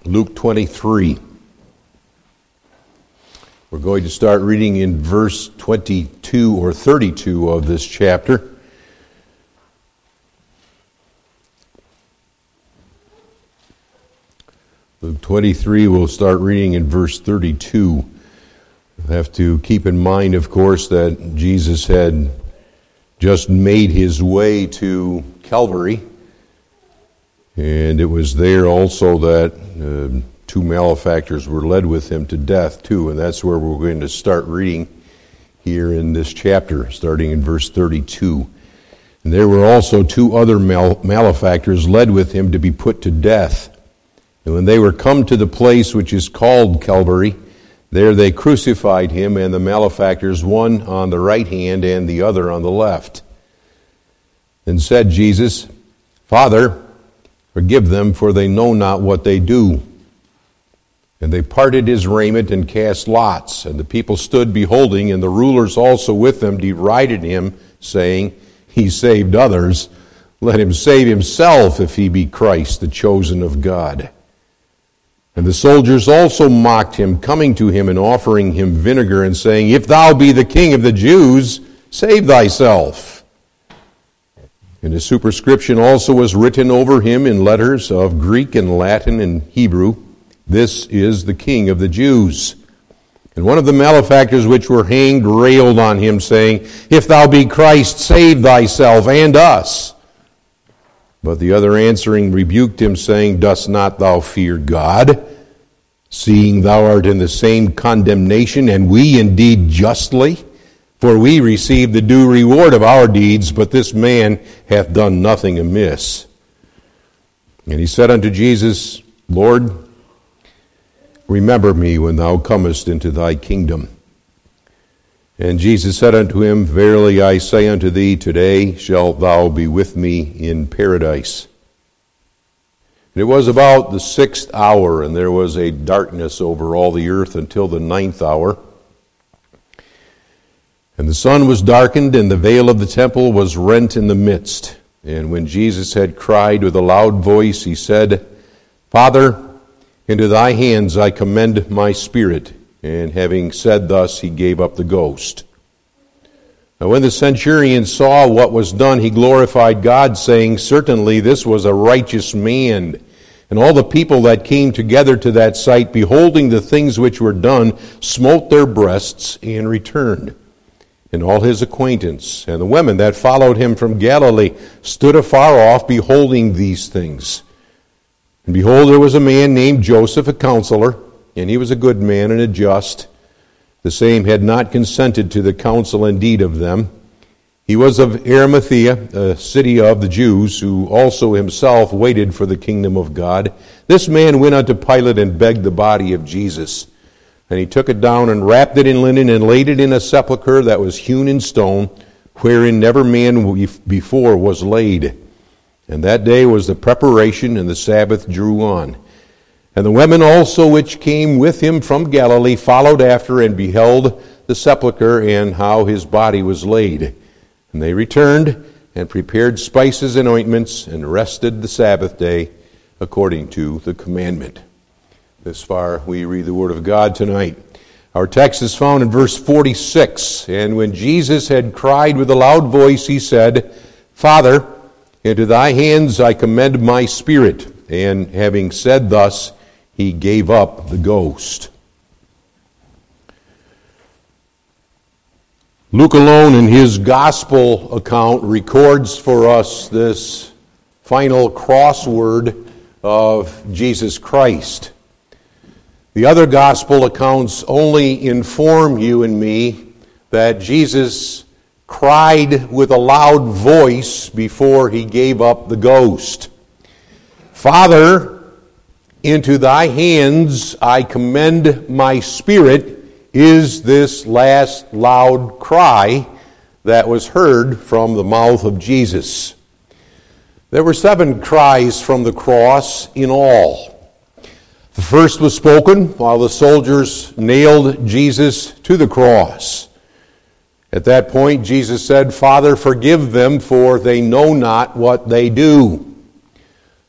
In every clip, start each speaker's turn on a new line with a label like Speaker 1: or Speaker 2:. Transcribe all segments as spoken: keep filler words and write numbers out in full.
Speaker 1: Luke twenty-three. We're going to start reading in verse twenty-two or thirty-two of this chapter. Luke twenty-three, we'll start reading in verse thirty-two. We have to keep in mind, of course, that Jesus had just made his way to Calvary, and it was there also that uh, two malefactors were led with him to death too, and that's where we're going to start reading here in this chapter, starting in verse thirty-two. And there were also two other mal- malefactors led with him to be put to death. And when they were come to the place which is called Calvary, there they crucified him and the malefactors, one on the right hand and the other on the left. Then said Jesus, Father, forgive them, for they know not what they do. And they parted his raiment and cast lots. And the people stood beholding, and the rulers also with them derided him, saying, He saved others. Let him save himself, if he be Christ, the chosen of God. And the soldiers also mocked him, coming to him and offering him vinegar, and saying, If thou be the king of the Jews, save thyself. And a superscription also was written over him in letters of Greek and Latin and Hebrew, This is the King of the Jews. And one of the malefactors which were hanged railed on him, saying, If thou be Christ, save thyself and us. But the other answering rebuked him, saying, Dost not thou fear God, seeing thou art in the same condemnation, and we indeed justly? For we receive the due reward of our deeds, but this man hath done nothing amiss. And he said unto Jesus, Lord, remember me when thou comest into thy kingdom. And Jesus said unto him, Verily I say unto thee, today shalt thou be with me in paradise. And it was about the sixth hour, and there was a darkness over all the earth until the ninth hour. And the sun was darkened, and the veil of the temple was rent in the midst. And when Jesus had cried with a loud voice, he said, Father, into thy hands I commend my spirit. And having said thus, he gave up the ghost. Now when the centurion saw what was done, he glorified God, saying, Certainly this was a righteous man. And all the people that came together to that sight, beholding the things which were done, smote their breasts and returned. And all his acquaintance and the women that followed him from Galilee stood afar off, beholding these things. And behold, there was a man named Joseph, a counselor, and he was a good man and a just. The same had not consented to the counsel and deed of them. He was of Arimathea, a city of the Jews, who also himself waited for the kingdom of God. This man went unto Pilate and begged the body of Jesus. And he took it down and wrapped it in linen and laid it in a sepulchre that was hewn in stone, wherein never man before was laid. And that day was the preparation, and the Sabbath drew on. And the women also which came with him from Galilee followed after and beheld the sepulchre and how his body was laid. And they returned and prepared spices and ointments and rested the Sabbath day according to the commandment. This far we read the word of God tonight. Our text is found in verse forty-six. And when Jesus had cried with a loud voice, he said, Father, into thy hands I commend my spirit. And having said thus, he gave up the ghost. Luke alone in his gospel account records for us this final crossword of Jesus Christ. The other gospel accounts only inform you and me that Jesus cried with a loud voice before he gave up the ghost. Father, into thy hands I commend my spirit, is this last loud cry that was heard from the mouth of Jesus. There were seven cries from the cross in all. The first was spoken while the soldiers nailed Jesus to the cross. At that point, Jesus said, Father, forgive them, for they know not what they do.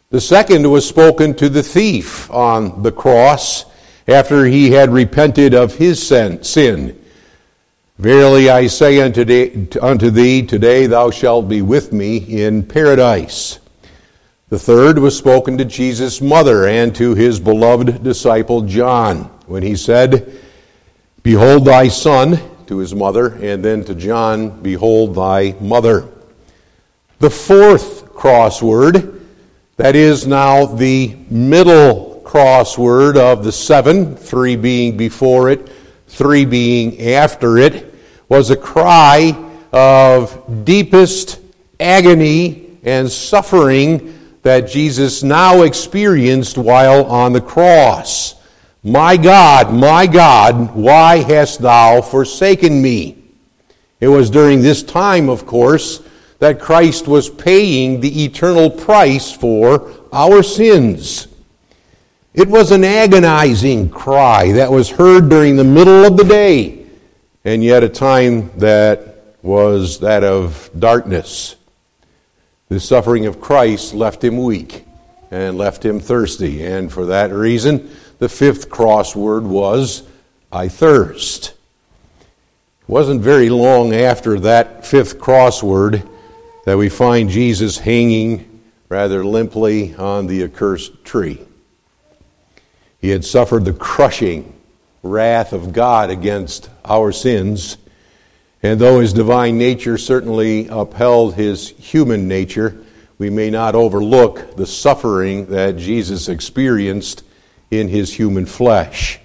Speaker 1: The second was spoken to the thief on the cross after he had repented of his sin. Verily I say unto thee, today thou shalt be with me in paradise. The third was spoken to Jesus' mother and to his beloved disciple John, when he said, Behold thy son, to his mother, and then to John, Behold thy mother. The fourth crossword, that is now the middle crossword of the seven, three being before it, three being after it, was a cry of deepest agony and suffering that Jesus now experienced while on the cross. My God, my God, why hast thou forsaken me? It was during this time, of course, that Christ was paying the eternal price for our sins. It was an agonizing cry that was heard during the middle of the day, and yet a time that was that of darkness. The suffering of Christ left him weak and left him thirsty, and for that reason, the fifth crossword was, I thirst. It wasn't very long after that fifth crossword that we find Jesus hanging rather limply on the accursed tree. He had suffered the crushing wrath of God against our sins, and though his divine nature certainly upheld his human nature, we may not overlook the suffering that Jesus experienced in his human flesh.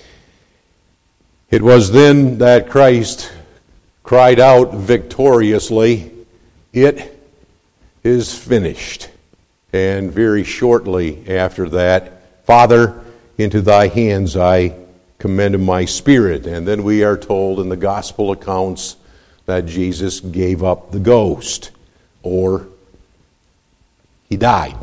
Speaker 1: It was then that Christ cried out victoriously, It is finished. And very shortly after that, Father, into thy hands I commend my spirit. And then we are told in the gospel accounts that Jesus gave up the ghost, or he died.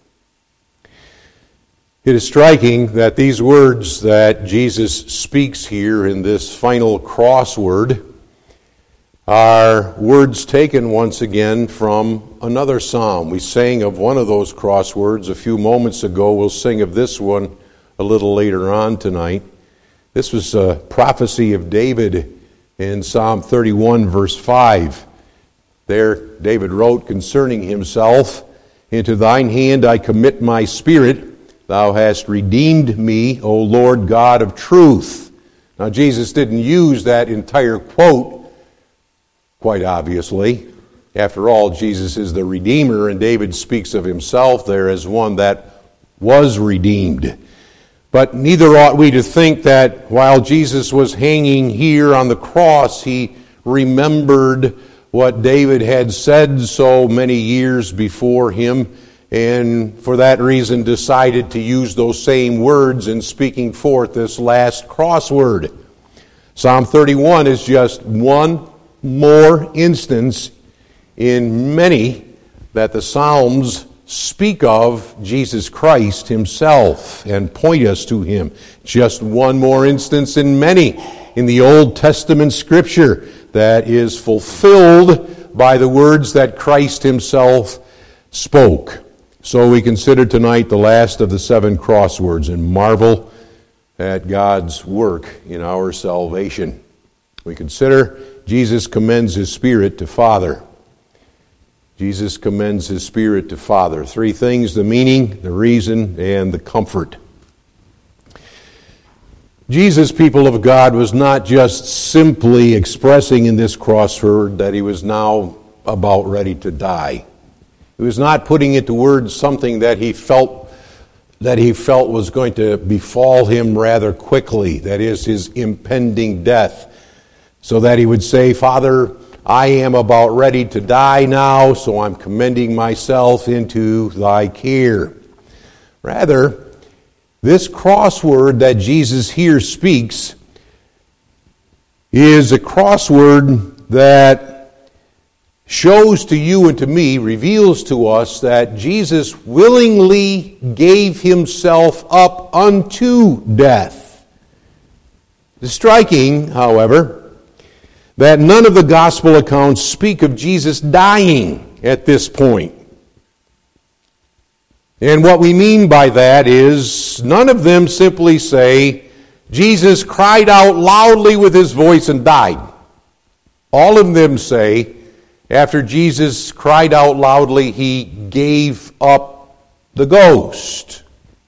Speaker 1: It is striking that these words that Jesus speaks here in this final crossword are words taken once again from another psalm. We sang of one of those crosswords a few moments ago. We'll sing of this one a little later on tonight. This was a prophecy of David in Psalm thirty-one, verse five. There, David wrote concerning himself, Into thine hand I commit my spirit. Thou hast redeemed me, O Lord God of truth. Now, Jesus didn't use that entire quote, quite obviously. After all, Jesus is the Redeemer, and David speaks of himself there as one that was redeemed. But neither ought we to think that while Jesus was hanging here on the cross, he remembered what David had said so many years before him, and for that reason decided to use those same words in speaking forth this last crossword. Psalm thirty-one is just one more instance in many that the Psalms speak of Jesus Christ himself and point us to him. Just one more instance in many in the Old Testament Scripture that is fulfilled by the words that Christ himself spoke. So we consider tonight the last of the seven crosswords and marvel at God's work in our salvation. We consider Jesus commends his Spirit to Father. Jesus commends his Spirit to Father. Three things: the meaning, the reason, and the comfort. Jesus, people of God, was not just simply expressing in this crossword that he was now about ready to die. He was not putting into words something that he felt that he felt was going to befall him rather quickly, that is, his impending death, so that he would say, Father, I am about ready to die now, so I'm commending myself into thy care. Rather, this crossword that Jesus here speaks is a crossword that shows to you and to me, reveals to us that Jesus willingly gave himself up unto death. It's striking, however, that none of the gospel accounts speak of Jesus dying at this point. And what we mean by that is none of them simply say, Jesus cried out loudly with his voice and died. All of them say, after Jesus cried out loudly, he gave up the ghost.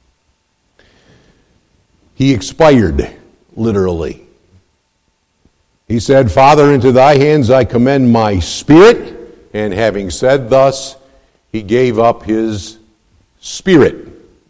Speaker 1: He expired, literally. He said, Father, into thy hands I commend my spirit. And having said thus, he gave up his spirit.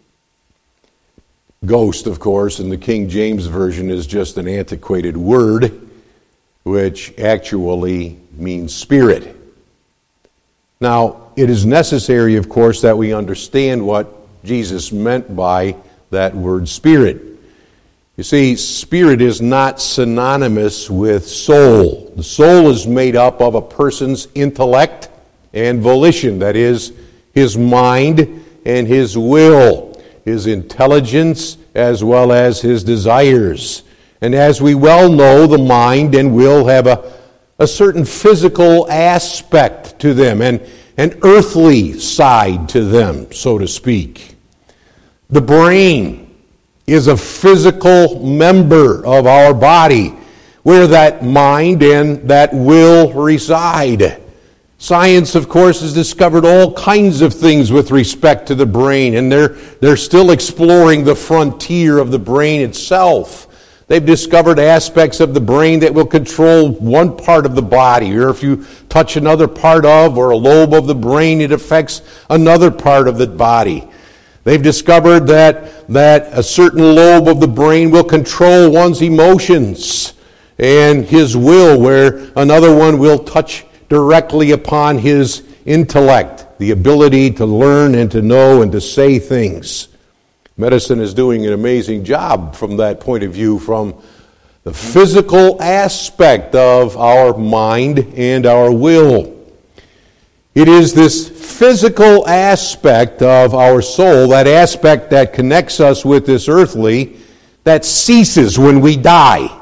Speaker 1: Ghost, of course, in the King James Version is just an antiquated word, which actually means spirit. Now, it is necessary, of course, that we understand what Jesus meant by that word spirit. You see, spirit is not synonymous with soul. The soul is made up of a person's intellect and volition, that is, his mind and his will, his intelligence as well as his desires. And as we well know, the mind and will have a, a certain physical aspect to them, and an earthly side to them, so to speak. The brain is a physical member of our body where that mind and that will reside. Science, of course, has discovered all kinds of things with respect to the brain, and they're, they're still exploring the frontier of the brain itself. They've discovered aspects of the brain that will control one part of the body, or if you touch another part of or a lobe of the brain, it affects another part of the body. They've discovered that, that a certain lobe of the brain will control one's emotions and his will, where another one will touch directly upon his intellect, the ability to learn and to know and to say things. Medicine is doing an amazing job from that point of view, from the physical aspect of our mind and our will. It is this physical aspect of our soul, that aspect that connects us with this earthly, that ceases when we die.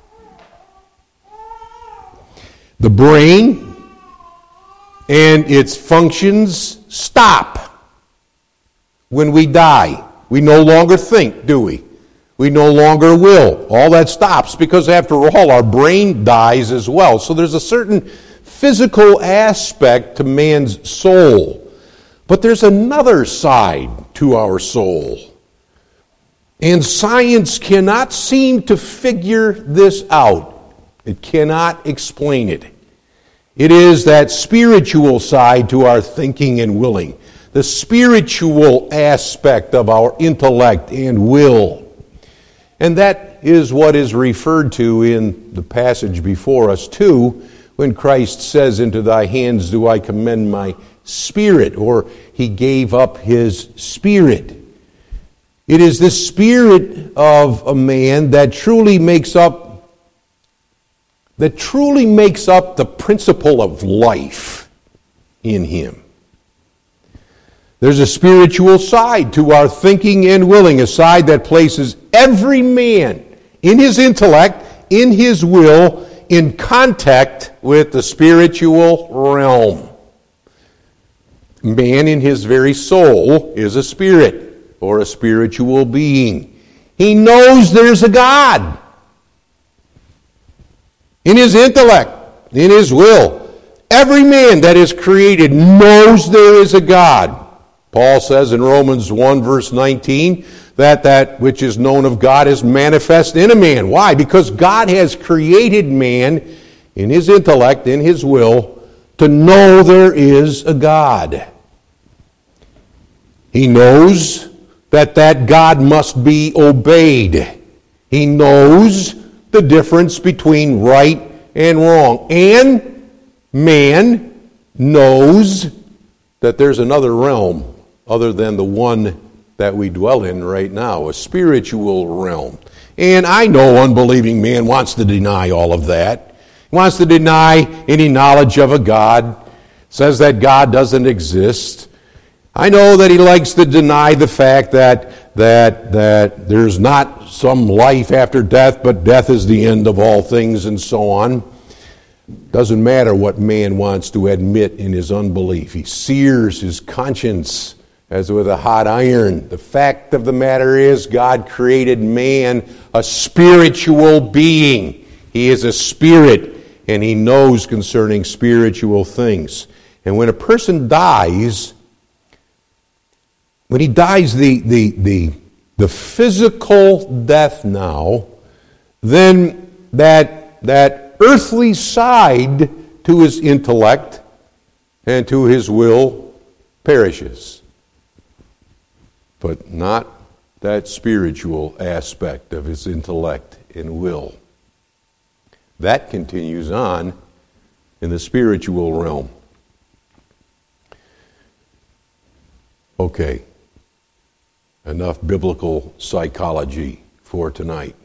Speaker 1: The brain and its functions stop when we die. We no longer think, do we? We no longer will. All that stops because, after all, our brain dies as well. So there's a certain physical aspect to man's soul. But there's another side to our soul. And science cannot seem to figure this out. It cannot explain it. It is that spiritual side to our thinking and willing. The spiritual aspect of our intellect and will. And that is what is referred to in the passage before us too, when Christ says, into thy hands do I commend my spirit, or he gave up his spirit. It is the spirit of a man that truly makes up, that truly makes up the principle of life in him. There's a spiritual side to our thinking and willing, a side that places every man in his intellect, in his will, in contact with the spiritual realm. Man in his very soul is a spirit or a spiritual being. He knows there's a God. In his intellect, in his will, every man that is created knows there is a God. Paul says in Romans one, verse nineteen, that that which is known of God is manifest in a man. Why? Because God has created man in his intellect, in his will, to know there is a God. He knows that that God must be obeyed. He knows the difference between right and wrong. And man knows that there's another realm other than the one that we dwell in right now, a spiritual realm. And I know unbelieving man wants to deny all of that. He wants to deny any knowledge of a God, says that God doesn't exist. I know that he likes to deny the fact that, that, that there's not some life after death, but death is the end of all things and so on. Doesn't matter what man wants to admit in his unbelief. He sears his conscience as with a hot iron. The fact of the matter is, God created man a spiritual being. He is a spirit, and he knows concerning spiritual things. And when a person dies, when he dies the, the, the, the physical death now, then that, that earthly side to his intellect and to his will perishes. But not that spiritual aspect of his intellect and will. That continues on in the spiritual realm. Okay, enough biblical psychology for tonight.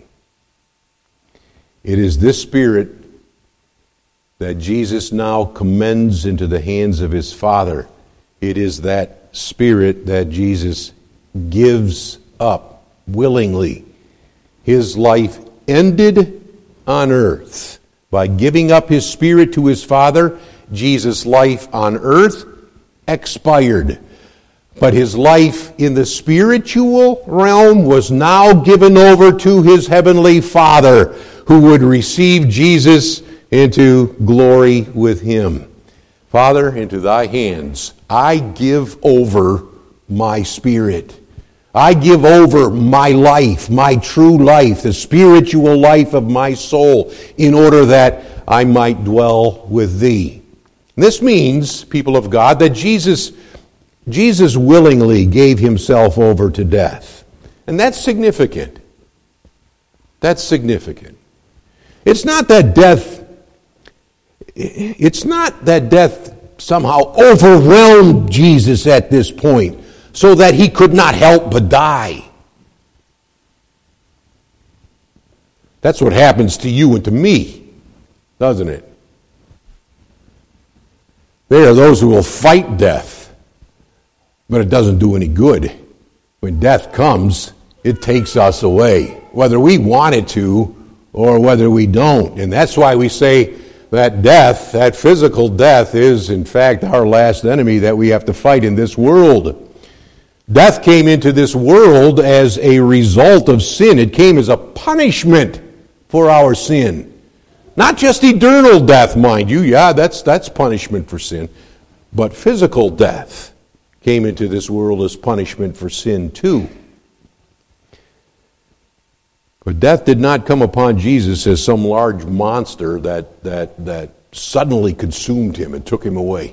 Speaker 1: It is this spirit that Jesus now commends into the hands of his Father. It is that spirit that Jesus gives up willingly. His life ended on earth. By giving up his spirit to his Father, Jesus' life on earth expired. But his life in the spiritual realm was now given over to his heavenly Father, who would receive Jesus into glory with him. Father, into thy hands I give over my spirit. I give over my life, my true life, the spiritual life of my soul, in order that I might dwell with thee. This means, people of God, that Jesus, Jesus willingly gave himself over to death. And that's significant. That's significant. It's not that death, it's not that death somehow overwhelmed Jesus at this point, so that he could not help but die. That's what happens to you and to me, doesn't it? There are those who will fight death, but it doesn't do any good. When death comes, it takes us away, whether we want it to or whether we don't. And that's why we say that death, that physical death, is in fact our last enemy that we have to fight in this world. Death came into this world as a result of sin. It came as a punishment for our sin. Not just eternal death, mind you. Yeah, that's that's punishment for sin. But physical death came into this world as punishment for sin too. But death did not come upon Jesus as some large monster that that that suddenly consumed him and took him away.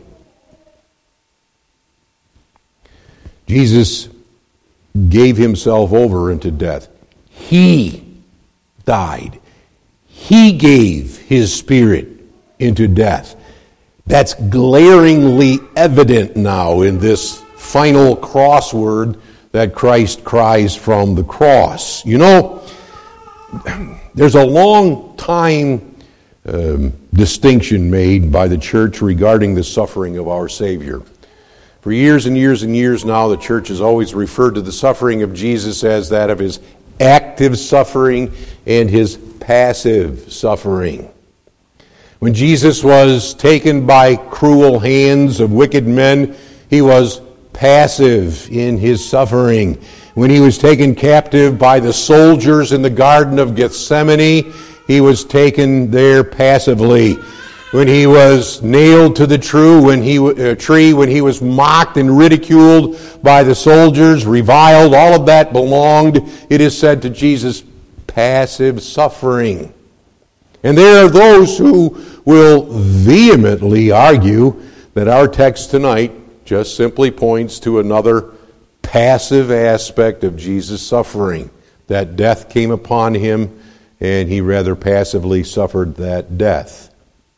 Speaker 1: Jesus gave himself over into death. He died. He gave his spirit into death. That's glaringly evident now in this final crossword that Christ cries from the cross. You know, there's a long time um, distinction made by the church regarding the suffering of our Savior. For years and years and years now, the church has always referred to the suffering of Jesus as that of his active suffering and his passive suffering. When Jesus was taken by cruel hands of wicked men, he was passive in his suffering. When he was taken captive by the soldiers in the Garden of Gethsemane, he was taken there passively. When he was nailed to the true, when he, uh, tree, when he was mocked and ridiculed by the soldiers, reviled, all of that belonged, it is said, to Jesus' passive suffering. And there are those who will vehemently argue that our text tonight just simply points to another passive aspect of Jesus' suffering, that death came upon him and he rather passively suffered that death.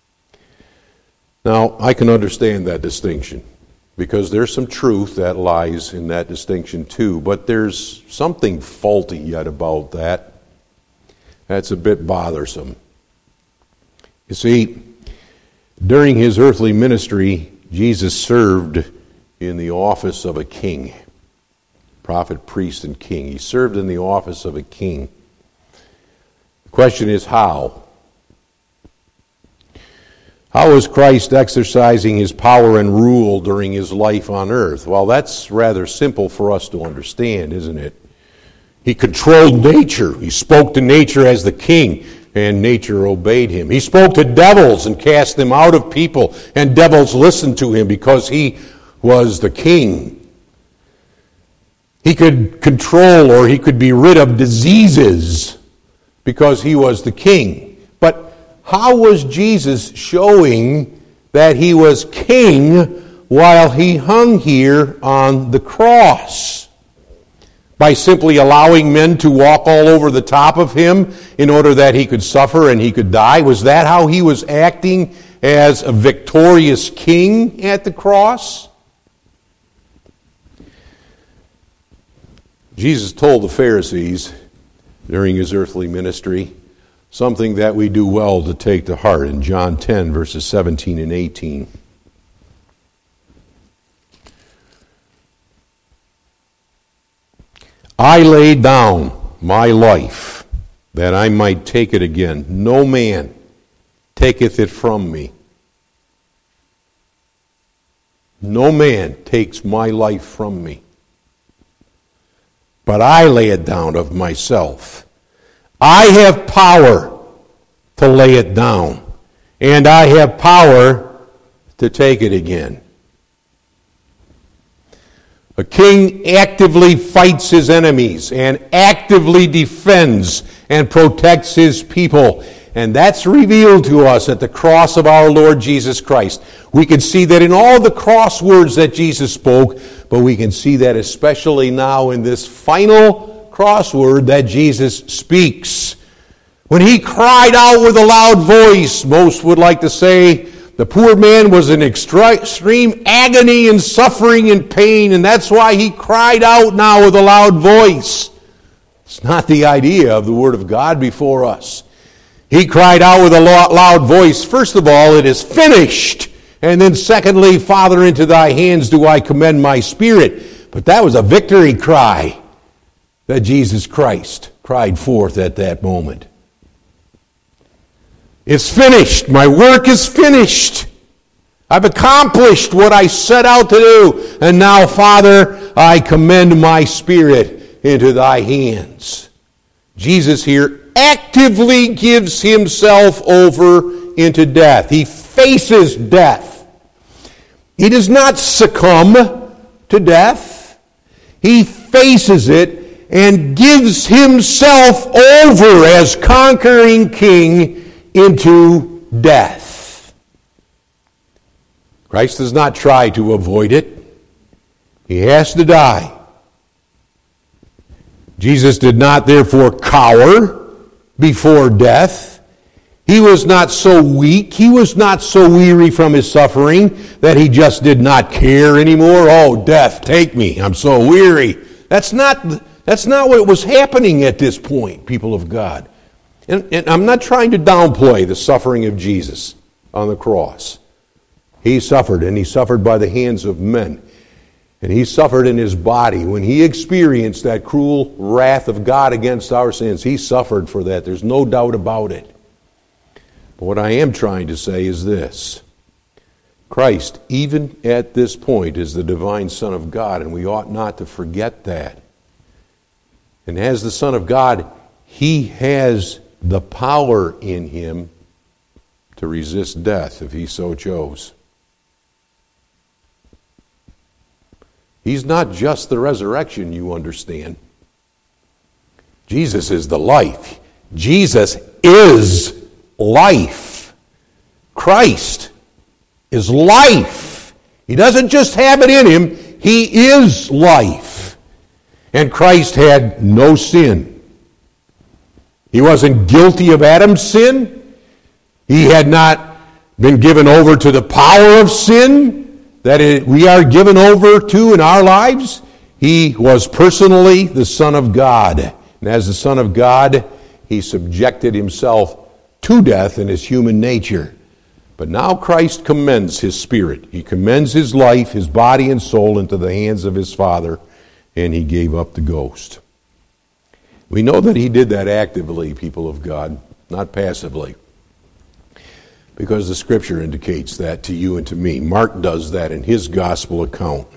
Speaker 1: Now, I can understand that distinction because there's some truth that lies in that distinction too, but there's something faulty yet about that. That's a bit bothersome. You see, during his earthly ministry, Jesus served in the office of a king. Prophet, priest, and king. He served in the office of a king. The question is how? How was Christ exercising his power and rule during his life on earth? Well, that's rather simple for us to understand, isn't it? He controlled nature. He spoke to nature as the king, and nature obeyed him. He spoke to devils and cast them out of people, and devils listened to him because he was the king. He could control, or he could be rid of diseases because he was the king. But how was Jesus showing that he was king while he hung here on the cross? By simply allowing men to walk all over the top of him in order that he could suffer and he could die? Was that how he was acting as a victorious king at the cross? Jesus told the Pharisees during his earthly ministry something that we do well to take to heart in John ten, verses seventeen and eighteen. I laid down my life that I might take it again. No man taketh it from me. No man takes my life from me. But I lay it down of myself. I have power to lay it down, and I have power to take it again. A king actively fights his enemies and actively defends and protects his people. And that's revealed to us at the cross of our Lord Jesus Christ. We can see that in all the cross words that Jesus spoke, but we can see that especially now in this final cross word that Jesus speaks. When he cried out with a loud voice, most would like to say, the poor man was in extreme agony and suffering and pain, and that's why he cried out now with a loud voice. It's not the idea of the Word of God before us. He cried out with a loud voice, first of all, it is finished. And then secondly, Father, into thy hands do I commend my spirit. But that was a victory cry that Jesus Christ cried forth at that moment. It's finished. My work is finished. I've accomplished what I set out to do. And now, Father, I commend my spirit into thy hands. Jesus here actively gives himself over into death. He faces death. He does not succumb to death. He faces it and gives himself over as conquering king into death. Christ does not try to avoid it. He has to die. Jesus did not therefore cower before death. He was not so weak, he was not so weary from his suffering that he just did not care anymore. Oh, death, take me, I'm so weary. That's not, that's not what was happening at this point, people of God. And, and I'm not trying to downplay the suffering of Jesus on the cross. He suffered, and he suffered by the hands of men. And he suffered in his body. When he experienced that cruel wrath of God against our sins, he suffered for that. There's no doubt about it. But what I am trying to say is this. Christ, even at this point, is the divine Son of God, and we ought not to forget that. And as the Son of God, he has the power in him to resist death if he so chose. He's not just the resurrection, you understand. Jesus is the life. Jesus is life. Christ is life. He doesn't just have it in him, he is life. And Christ had no sin. He wasn't guilty of Adam's sin. He had not been given over to the power of sin that it, we are given over to in our lives. He was personally the Son of God. And as the Son of God, he subjected himself to death in his human nature. But now Christ commends his spirit. He commends his life, his body and soul into the hands of his Father, and he gave up the ghost. We know that he did that actively, people of God, not passively. because the Scripture indicates that to you and to me. Mark does that in his gospel account.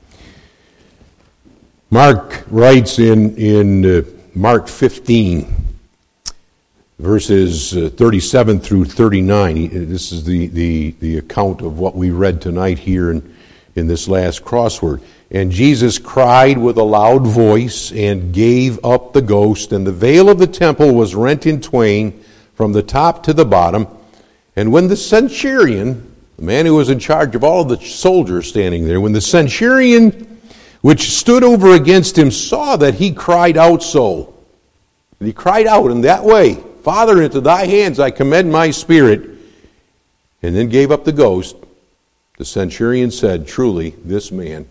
Speaker 1: Mark writes in, in uh, Mark fifteen, verses uh, thirty-seven through thirty-nine. He, this is the, the, the account of what we read tonight here in, in this last crossword. And Jesus cried with a loud voice and gave up the ghost, and the veil of the temple was rent in twain from the top to the bottom. And when the centurion, the man who was in charge of all of the soldiers standing there, when the centurion which stood over against him saw that he cried out so, and he cried out in that way, Father, into thy hands I commend my spirit, and then gave up the ghost, the centurion said, truly, this man,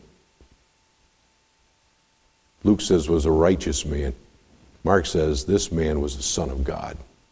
Speaker 1: Luke says, was a righteous man. Mark says, this man was the Son of God.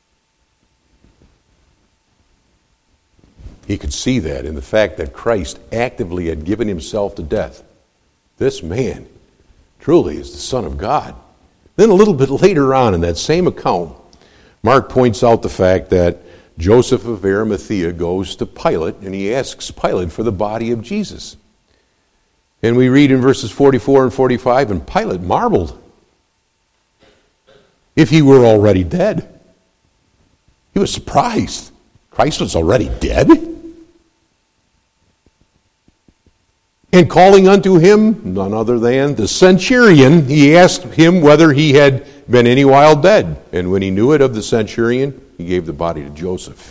Speaker 1: He could see that in the fact that Christ actively had given himself to death. This man truly is the Son of God. Then a little bit later on in that same account, Mark points out the fact that Joseph of Arimathea goes to Pilate and he asks Pilate for the body of Jesus. And we read in verses forty-four and forty-five, and Pilate marveled if he were already dead. He was surprised. Christ was already dead? And calling unto him none other than the centurion, he asked him whether he had been any while dead. And when he knew it of the centurion, he gave the body to Joseph.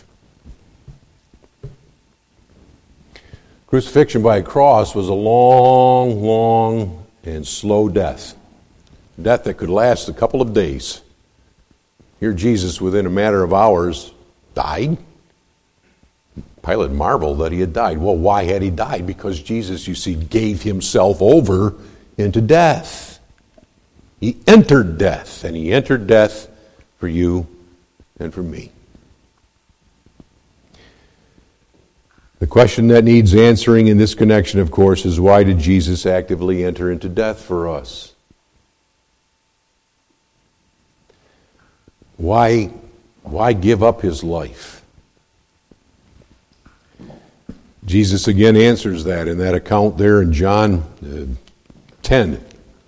Speaker 1: Crucifixion by a cross was a long, long, and slow death. Death that could last a couple of days. Here Jesus, within a matter of hours, died. Pilate marveled that he had died. Well, why had he died? Because Jesus, you see, gave himself over into death. He entered death, and he entered death for you and for me. The question that needs answering in this connection, of course, is why did Jesus actively enter into death for us? Why, why give up his life? Jesus again answers that in that account there in John uh, ten.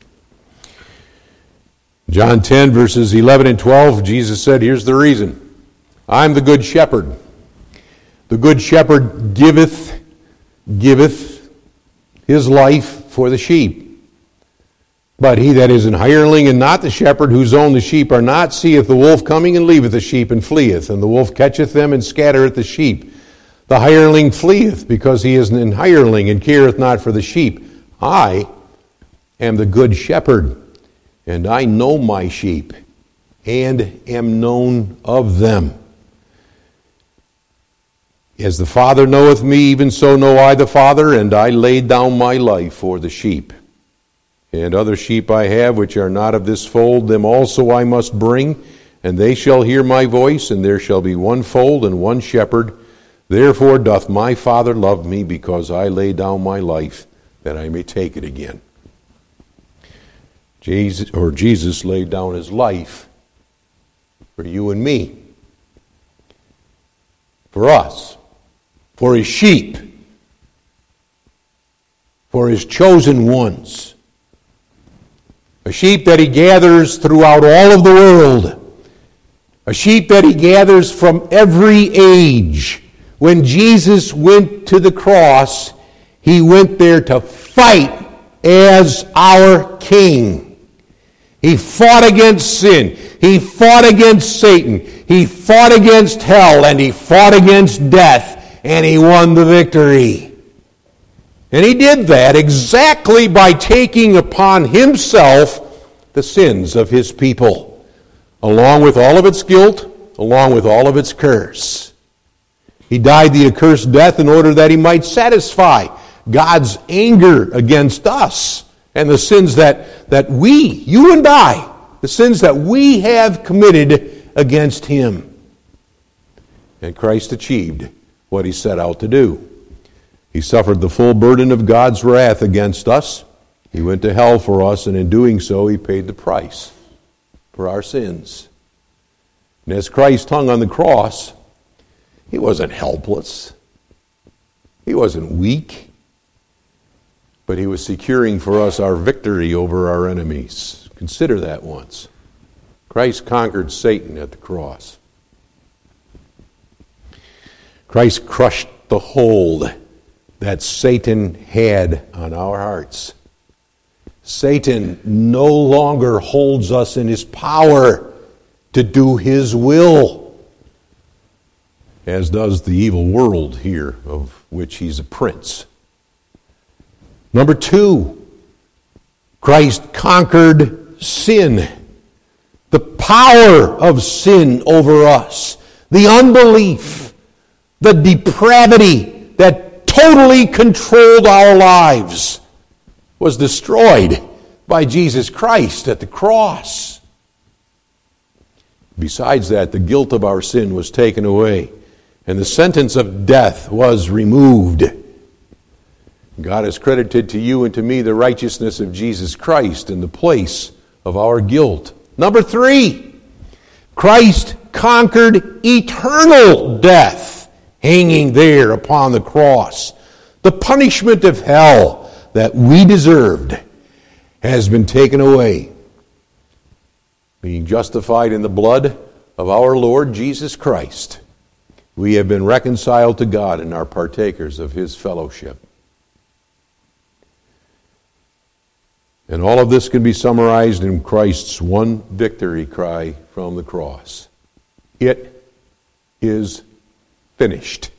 Speaker 1: John ten, verses eleven and twelve, Jesus said, here's the reason. I'm the good shepherd. The good shepherd giveth, giveth his life for the sheep. But he that is an hireling and not the shepherd, whose own the sheep are not, seeth the wolf coming and leaveth the sheep and fleeth. And the wolf catcheth them and scattereth the sheep. The hireling fleeth, because he is an hireling and careth not for the sheep. I am the good shepherd, and I know my sheep, and am known of them. As the Father knoweth me, even so know I the Father, and I lay down my life for the sheep. And other sheep I have, which are not of this fold, them also I must bring, and they shall hear my voice, and there shall be one fold and one shepherd. Therefore doth my Father love me, because I lay down my life, that I may take it again. Jesus, or Jesus laid down his life for you and me, for us, for his sheep, for his chosen ones. A sheep that he gathers throughout all of the world. A sheep that he gathers from every age. When Jesus went to the cross, he went there to fight as our king. He fought against sin. He fought against Satan. He fought against hell, and he fought against death, and he won the victory. And he did that exactly by taking upon himself the sins of his people, along with all of its guilt, along with all of its curse. He died the accursed death in order that he might satisfy God's anger against us and the sins that, that we, you and I, the sins that we have committed against him. And Christ achieved what he set out to do. He suffered the full burden of God's wrath against us. He went to hell for us, and in doing so, he paid the price for our sins. And as Christ hung on the cross, He wasn't helpless. He wasn't weak. But he was securing for us our victory over our enemies. Consider that once. Christ conquered Satan at the cross. Christ crushed the hold that Satan had on our hearts. Satan no longer holds us in his power to do his will, as does the evil world here, of which he's a prince. Number two, Christ conquered sin. The power of sin over us, the unbelief, the depravity that totally controlled our lives was destroyed by Jesus Christ at the cross. Besides that, the guilt of our sin was taken away, and the sentence of death was removed. God has credited to you and to me the righteousness of Jesus Christ in the place of our guilt. Number three, Christ conquered eternal death, hanging there upon the cross. The punishment of hell that we deserved has been taken away. Being justified in the blood of our Lord Jesus Christ, we have been reconciled to God and are partakers of his fellowship. And all of this can be summarized in Christ's one victory cry from the cross. It is finished.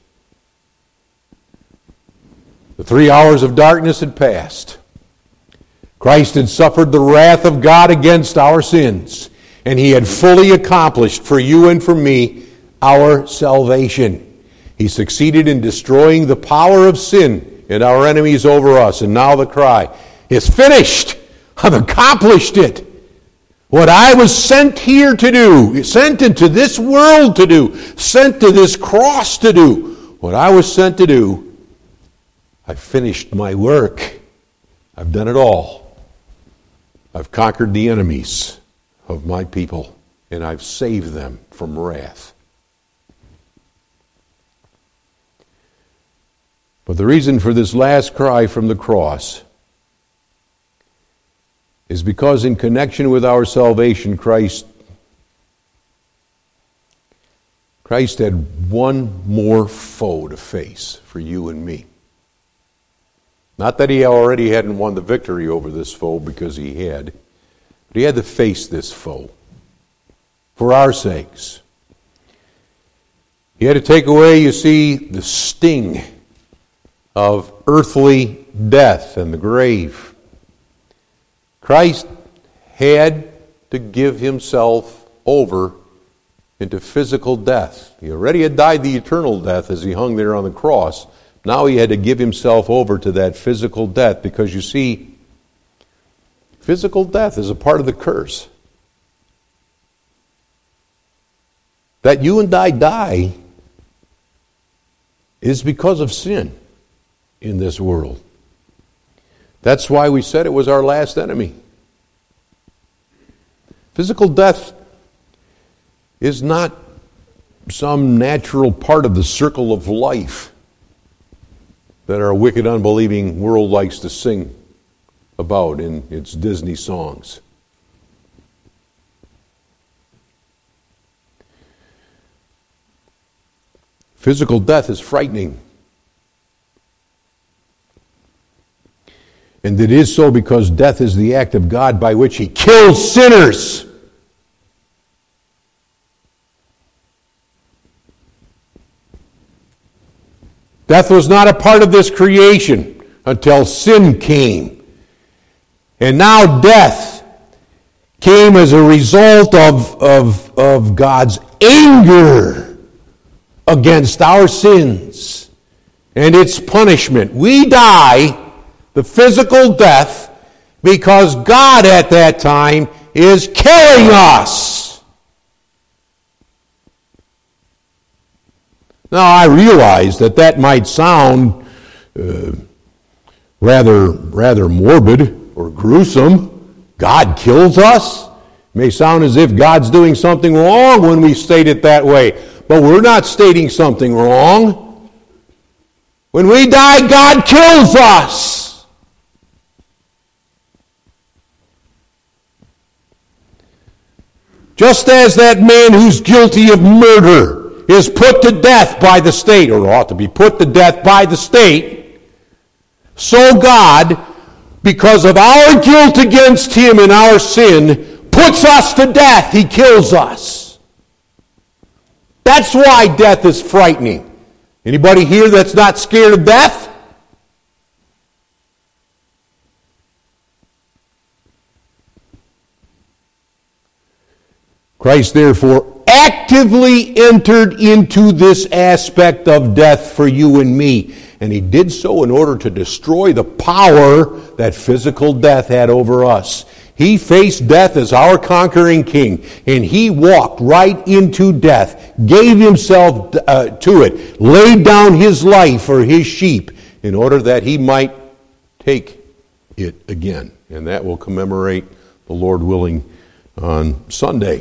Speaker 1: The three hours of darkness had passed. Christ had suffered the wrath of God against our sins, and he had fully accomplished for you and for me our salvation. He succeeded in destroying the power of sin and our enemies over us. And now the cry is finished. I've accomplished it. What I was sent here to do, sent into this world to do, sent to this cross to do, what I was sent to do, I've finished my work. I've done it all. I've conquered the enemies of my people, and I've saved them from wrath. But the reason for this last cry from the cross is because in connection with our salvation, Christ, Christ had one more foe to face for you and me. Not that he already hadn't won the victory over this foe, because he had, but he had to face this foe for our sakes. He had to take away, you see, the sting of earthly death and the grave. Christ had to give himself over into physical death. He already had died the eternal death as he hung there on the cross. Now he had to give himself over to that physical death, because you see, physical death is a part of the curse. That you and I die is because of sin in this world. That's why we said it was our last enemy. Physical death is not some natural part of the circle of life that our wicked, unbelieving world likes to sing about in its Disney songs. Physical death is frightening. And it is so because death is the act of God by which he kills sinners. Death was not a part of this creation until sin came. And now death came as a result of, of, of God's anger against our sins and its punishment. We die the physical death because God at that time is killing us. Now, I realize that that might sound uh, rather, rather morbid or gruesome. God kills us. It may sound as if God's doing something wrong when we state it that way. but we're not stating something wrong. When we die, God kills us. Just as that man who's guilty of murder is put to death by the state, or ought to be put to death by the state, so God, because of our guilt against Him and our sin, puts us to death. He kills us. That's why death is frightening. Anybody here that's not scared of death? Christ, therefore, actively entered into this aspect of death for you and me. And He did so in order to destroy the power that physical death had over us. He faced death as our conquering king, and He walked right into death, gave Himself uh, to it, laid down His life for His sheep in order that He might take it again. And that will commemorate, the Lord willing, on Sunday.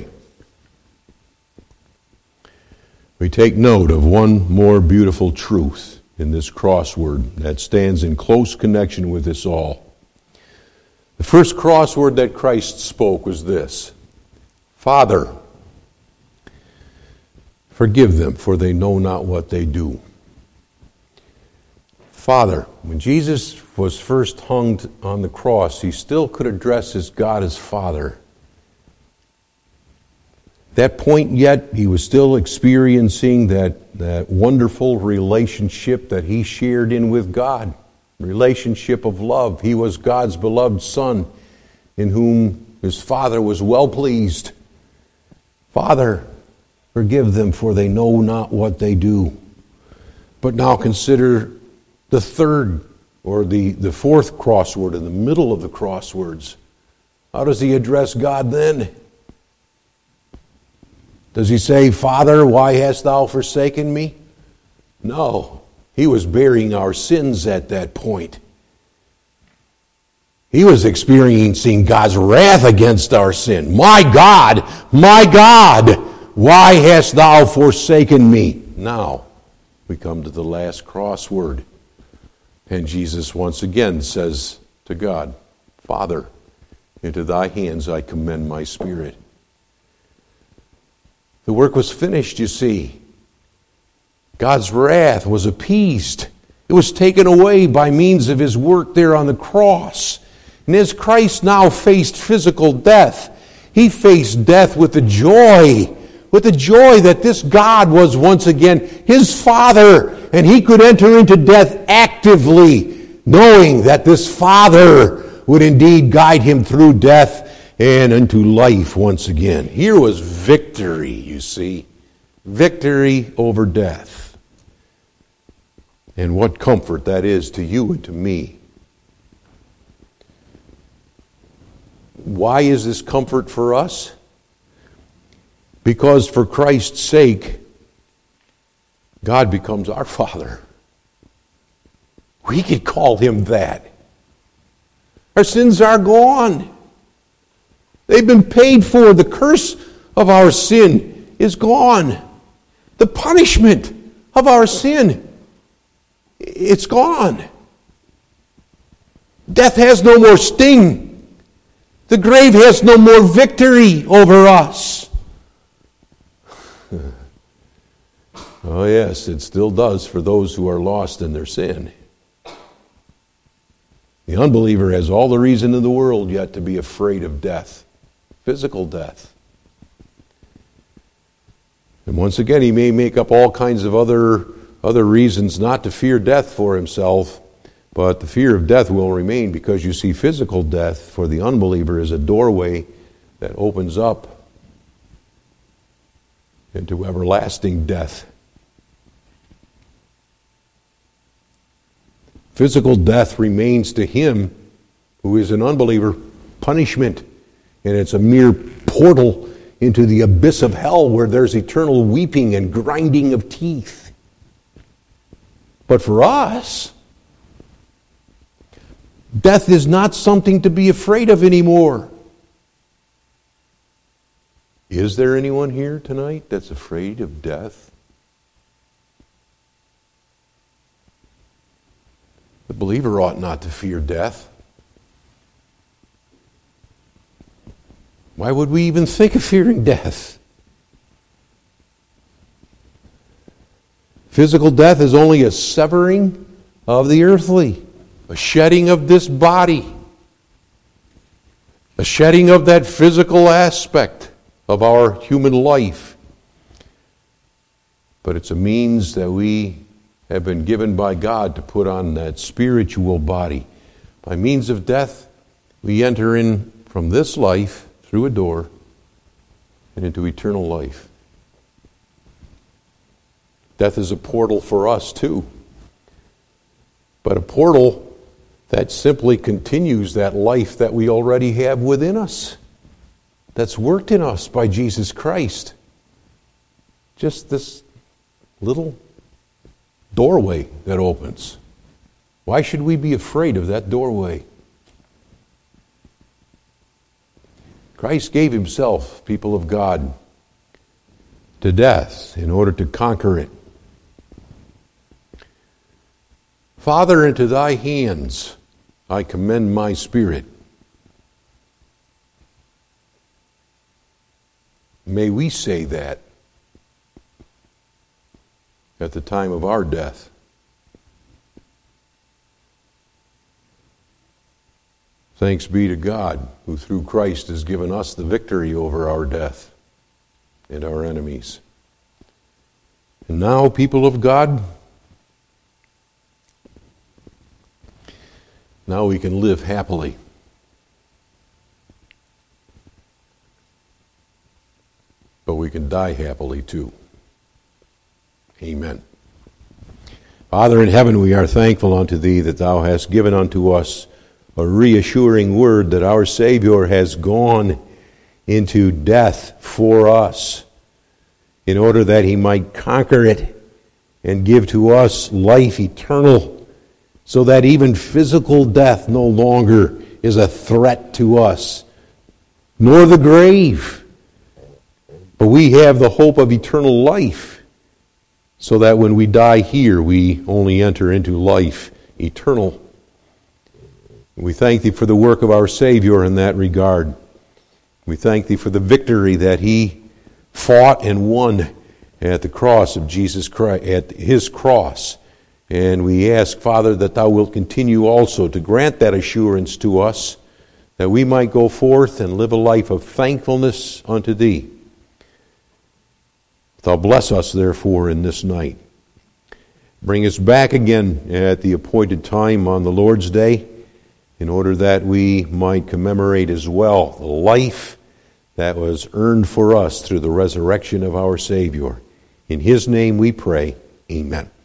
Speaker 1: We take note of one more beautiful truth in this crossword that stands in close connection with this all. The first crossword that Christ spoke was this: Father, forgive them, for they know not what they do. Father, when Jesus was first hung on the cross, He still could address His God as Father. At that point yet, He was still experiencing that, that wonderful relationship that He shared in with God. Relationship of love. He was God's beloved Son, in whom His Father was well pleased. Father, forgive them, for they know not what they do. But now consider the third, or the, the fourth crossword in the middle of the crosswords. How does He address God then? Does He say, Father, why hast thou forsaken me? No. He was bearing our sins at that point. He was experiencing God's wrath against our sin. My God, my God, why hast thou forsaken me? Now, we come to the last crossword. And Jesus once again says to God, Father, into thy hands I commend my spirit. The work was finished, you see. God's wrath was appeased. It was taken away by means of His work there on the cross. And as Christ now faced physical death, He faced death with the joy, with the joy that this God was once again His Father, and He could enter into death actively, knowing that this Father would indeed guide Him through death and unto life once again. Here was victory, you see. Victory over death. And what comfort that is to you and to me. Why is this comfort for us? Because for Christ's sake, God becomes our Father. We could call Him that. Our sins are gone. They've been paid for. The curse of our sin is gone. The punishment of our sin, it's gone. Death has no more sting. The grave has no more victory over us. Oh yes, it still does for those who are lost in their sin. The unbeliever has all the reason in the world yet to be afraid of death. Physical death. And once again, he may make up all kinds of other, other reasons not to fear death for himself, but the fear of death will remain, because you see, physical death for the unbeliever is a doorway that opens up into everlasting death. Physical death remains to him who is an unbeliever punishment. And it's a mere portal into the abyss of hell where there's eternal weeping and grinding of teeth. But for us, death is not something to be afraid of anymore. Is there anyone here tonight that's afraid of death? believer ought not to fear death. Why would we even think of fearing death? Physical death is only a severing of the earthly, a shedding of this body, a shedding of that physical aspect of our human life. But it's a means that we have been given by God to put on that spiritual body. By means of death, we enter in from this life through a door and into eternal life. Death is a portal for us too. But a portal that simply continues that life that we already have within us, that's worked in us by Jesus Christ. Just this little doorway that opens. Why should we be afraid of that doorway? Christ gave himself, people of God, to death in order to conquer it. Father, into thy hands I commend my spirit. May we say that at the time of our death. Thanks be to God, who through Christ has given us the victory over our death and our enemies. And now, people of God, now we can live happily. But we can die happily too. Amen. Father in heaven, we are thankful unto thee that thou hast given unto us a reassuring word that our Savior has gone into death for us in order that he might conquer it and give to us life eternal, so that even physical death no longer is a threat to us, nor the grave. But we have the hope of eternal life, so that when we die here, we only enter into life eternal. We thank thee for the work of our Savior in that regard. We thank thee for the victory that he fought and won at the cross of Jesus Christ, at his cross. And we ask, Father, that thou wilt continue also to grant that assurance to us, that we might go forth and live a life of thankfulness unto thee. Thou bless us, therefore, in this night. Bring us back again at the appointed time on the Lord's Day, in order that we might commemorate as well the life that was earned for us through the resurrection of our Savior. In his name we pray, amen.